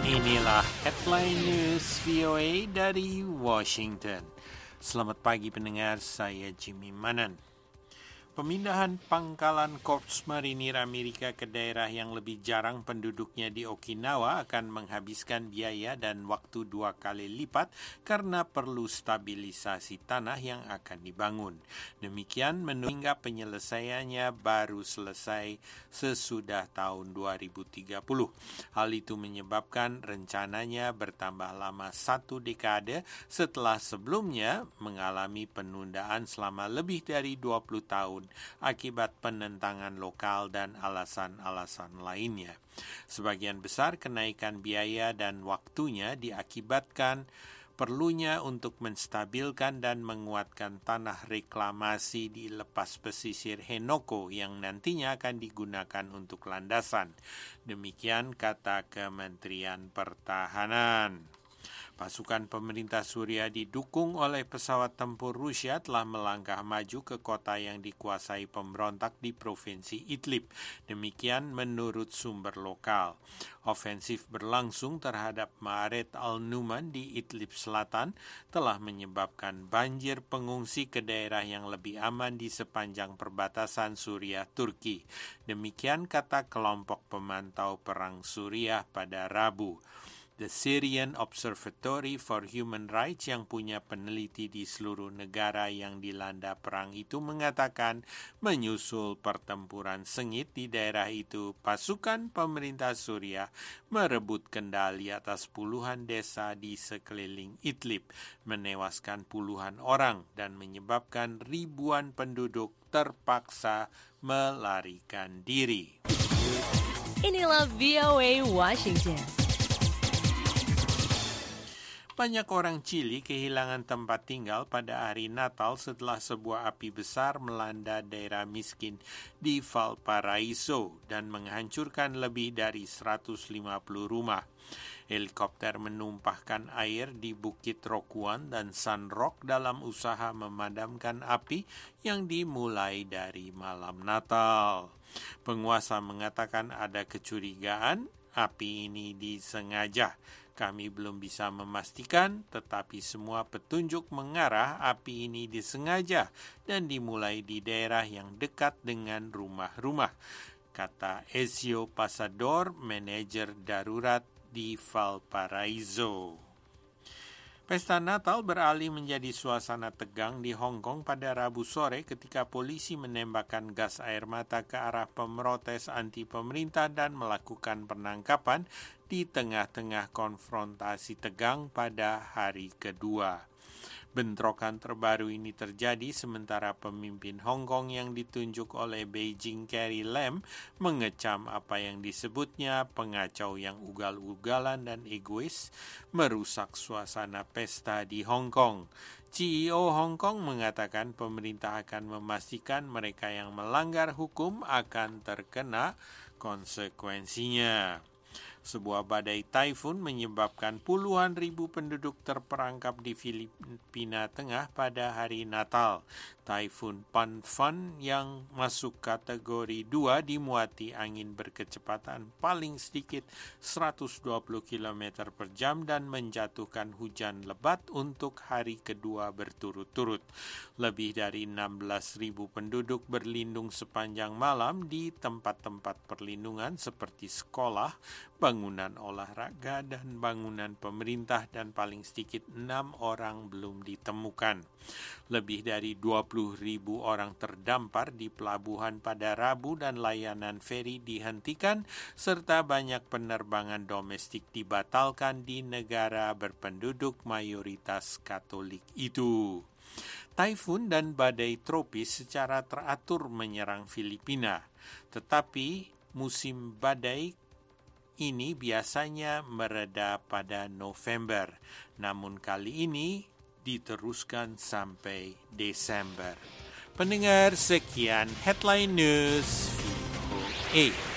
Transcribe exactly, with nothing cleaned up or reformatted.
Inilah headline news V O A dari Washington. Selamat pagi pendengar, saya Jimmy Manan. Pemindahan pangkalan Korps Marinir Amerika ke daerah yang lebih jarang penduduknya di Okinawa akan menghabiskan biaya dan waktu dua kali lipat karena perlu stabilisasi tanah yang akan dibangun. Demikian menunggu penyelesaiannya baru selesai sesudah tahun dua ribu tiga puluh. Hal itu menyebabkan rencananya bertambah lama satu dekade setelah sebelumnya mengalami penundaan selama lebih dari dua puluh tahun akibat penentangan lokal dan alasan-alasan lainnya. Sebagian besar kenaikan biaya dan waktunya diakibatkan perlunya untuk menstabilkan dan menguatkan tanah reklamasi di lepas pesisir Henoko yang nantinya akan digunakan untuk landasan. Demikian kata Kementerian Pertahanan. Pasukan pemerintah Suriah didukung oleh pesawat tempur Rusia telah melangkah maju ke kota yang dikuasai pemberontak di provinsi Idlib. Demikian menurut sumber lokal. Ofensif berlangsung terhadap Ma'aret al-Numan di Idlib Selatan telah menyebabkan banjir pengungsi ke daerah yang lebih aman di sepanjang perbatasan Suriah-Turki. Demikian kata kelompok pemantau perang Suriah pada Rabu. The Syrian Observatory for Human Rights yang punya peneliti di seluruh negara yang dilanda perang itu mengatakan menyusul pertempuran sengit di daerah itu, pasukan pemerintah Suriah merebut kendali atas puluhan desa di sekeliling Idlib, menewaskan puluhan orang dan menyebabkan ribuan penduduk terpaksa melarikan diri. Inilah V O A Washington. Banyak orang Chili kehilangan tempat tinggal pada hari Natal setelah sebuah api besar melanda daerah miskin di Valparaiso dan menghancurkan lebih dari seratus lima puluh rumah. Helikopter menumpahkan air di Bukit Rokuan dan San Roque dalam usaha memadamkan api yang dimulai dari malam Natal. Penguasa mengatakan ada kecurigaan api ini disengaja. Kami belum bisa memastikan, tetapi semua petunjuk mengarah api ini disengaja dan dimulai di daerah yang dekat dengan rumah-rumah, kata Ezio Pasador, manajer darurat di Valparaiso. Pesta Natal beralih menjadi suasana tegang di Hong Kong pada Rabu sore ketika polisi menembakkan gas air mata ke arah pemrotes anti-pemerintah dan melakukan penangkapan di tengah-tengah konfrontasi tegang pada hari kedua. Bentrokan terbaru ini terjadi sementara pemimpin Hong Kong yang ditunjuk oleh Beijing Carrie Lam mengecam apa yang disebutnya pengacau yang ugal-ugalan dan egois merusak suasana pesta di Hong Kong. C E O Hong Kong mengatakan pemerintah akan memastikan mereka yang melanggar hukum akan terkena konsekuensinya. Sebuah badai taifun menyebabkan puluhan ribu penduduk terperangkap di Filipina Tengah pada hari Natal. Taifun Panfan yang masuk kategori dua dimuati angin berkecepatan paling sedikit seratus dua puluh kilometer per jam dan menjatuhkan hujan lebat untuk hari kedua berturut-turut. Lebih dari enam belas ribu penduduk berlindung sepanjang malam di tempat-tempat perlindungan seperti sekolah, bangunan olahraga, dan bangunan pemerintah, dan paling sedikit enam orang belum ditemukan. Lebih dari dua puluh ribu orang terdampar di pelabuhan pada Rabu dan layanan feri dihentikan, serta banyak penerbangan domestik dibatalkan di negara berpenduduk mayoritas Katolik itu. Taifun dan badai tropis secara teratur menyerang Filipina, tetapi musim badai ini biasanya mereda pada November, namun kali ini diteruskan sampai Desember. Pendengar, sekian Headline News V O A.